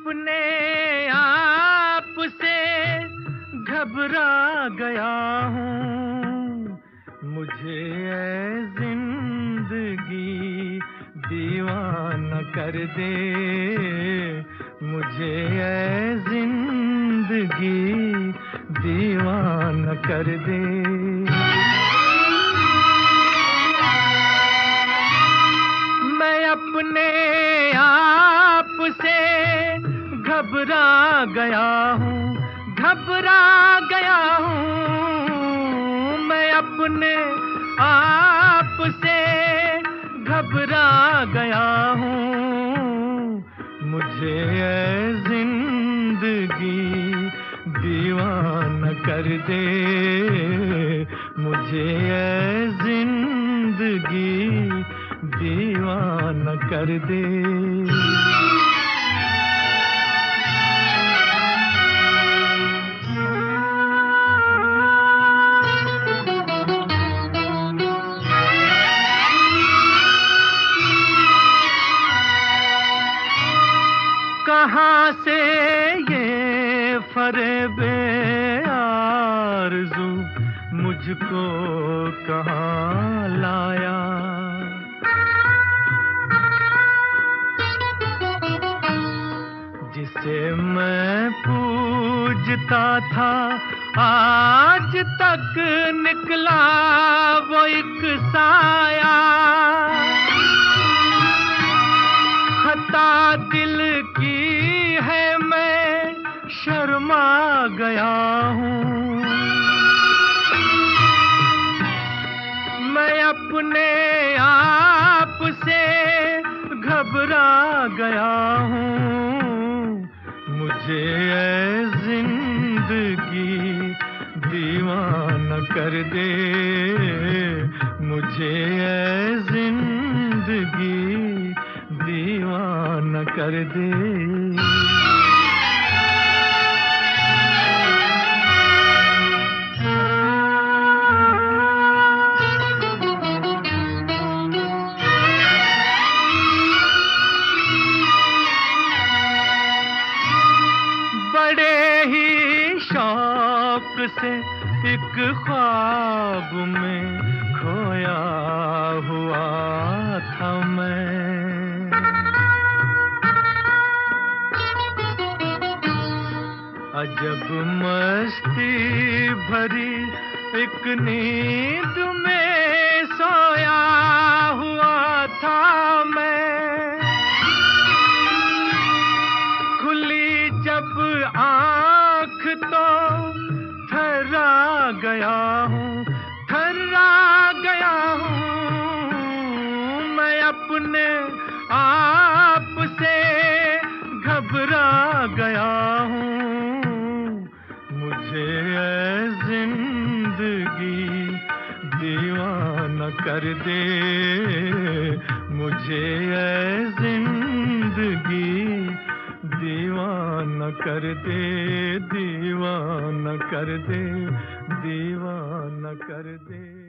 अपने आप से घबरा गया हूँ। मुझे ऐ जिंदगी दीवाना कर दे, मुझे ऐ जिंदगी दीवाना कर दे। मैं अपने आप से घबरा गया हूँ, घबरा गया हूँ। मैं अपने आप से घबरा गया हूँ। मुझे ऐ जिंदगी दीवाना कर दे, मुझे ऐ जिंदगी दीवाना कर दे। कहाँ से ये फरेबे आरज़ू मुझको कहाँ लाया। जिसे मैं पूजता था आज तक निकला वो एक साया। खता दिल की है मैं शर्मा गया हूँ। मैं अपने आप से घबरा गया हूँ। मुझे ऐ जिंदगी दीवाना कर दे, मुझे ऐ जिंदगी दीवाना कर दे। बड़े ही शौक से एक ख्वाब में खोया हुआ था मैं। अजब मस्ती भरी एक नींद में सोया हुआ था मैं। खुली जब आँख तो थर्रा गया हूँ, थर्रा गया हूँ। मैं अपने आप से घबरा गया हूँ। मुझे ऐ जिंदगी दीवाना कर दे, मुझे ऐ जिंदगी दीवाना कर दे, दीवाना कर दे, दीवाना कर दे।